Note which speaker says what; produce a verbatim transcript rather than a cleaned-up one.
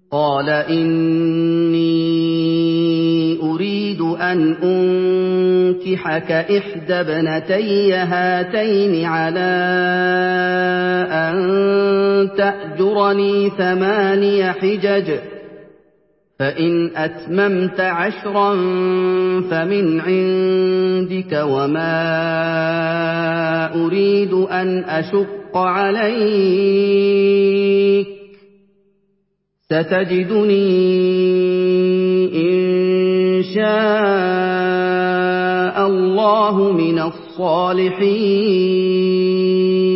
Speaker 1: قَالَ إِنِّي أُرِيدُ أَنْ أُنكِحَكَ إِحْدَى ابْنَتَيَّ هَاتَيْنِ عَلَىٰ أَن تَأْجُرَنِي ثَمَانِيَ حِجَجٍ ۖ فَإِنْ أَتْمَمْتَ عَشْرًا فَمِنْ عِندِكَ ۖ وَمَا أُرِيدُ أَنْ أَشُقَّ عَلَيْكَ ۚ سَتَجِدُنِي إِن شَاءَ اللَّهُ مِنَ الصَّالِحِينَ